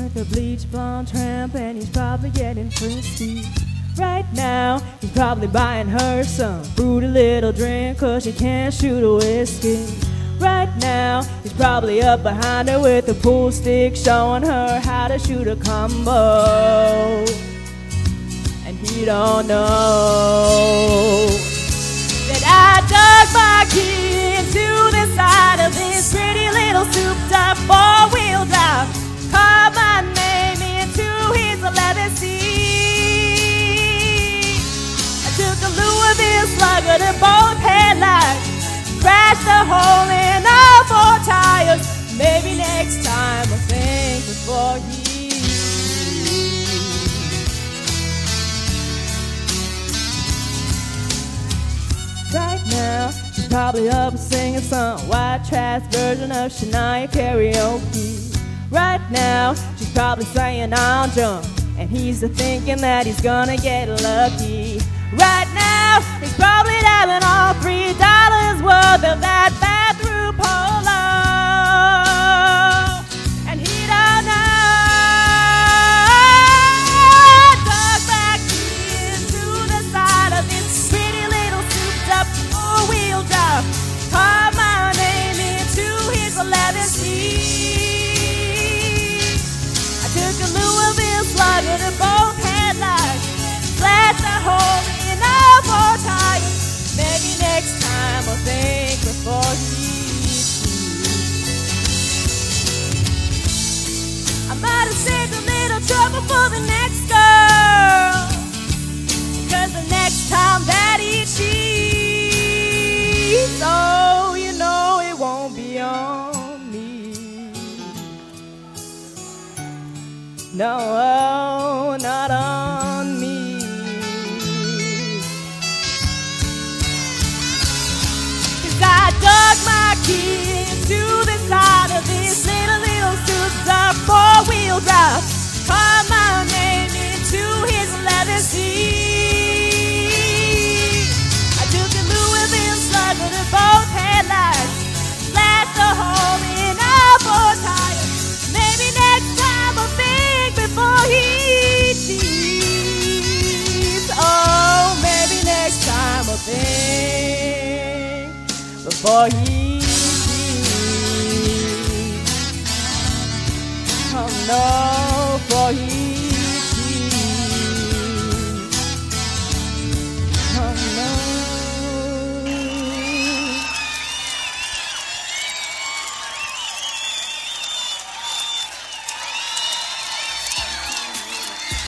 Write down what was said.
with a bleach blonde tramp, and he's probably getting frisky. Right now, he's probably buying her some fruity little drink, 'cause she can't shoot a whiskey. Right now, he's probably up behind her with a pool stick, showing her how to shoot a combo. And he don't know that I dug my key into the side of this pretty little souped-up four-wheel drive, carved my name into his leather seat. I took a Louisville Slugger to both headlights, crashed a hole in all four tires. Maybe next time I'll think before he. Right now, she's probably up singing some white trash version of Shania karaoke. Right now, she's probably saying I'll jump, and he's thinking that he's gonna get lucky. Right now, he's probably having all $3 worth of that bathroom polo, and he don't know. Dug back into the side of this pretty little souped-up four-wheel drive, carved my name into his leather seat. I took a Louisville Slugger to both headlights, slashed a hole in all four tires. Maybe next time I'll think before he cheats. I might have saved a little trouble for the next girl, 'cause the next time that he cheats, oh, you know it won't be on me. No, oh, not on me. 'Cause I dug my key into the side of this little souped-up four-wheel drive, carved my name into his leather seat. I took a Louisville Slugger to both headlights, slashed a hole in all four tires. Maybe next time I'll think before he cheats. Oh, maybe next time I'll think before he cheats. Oh no.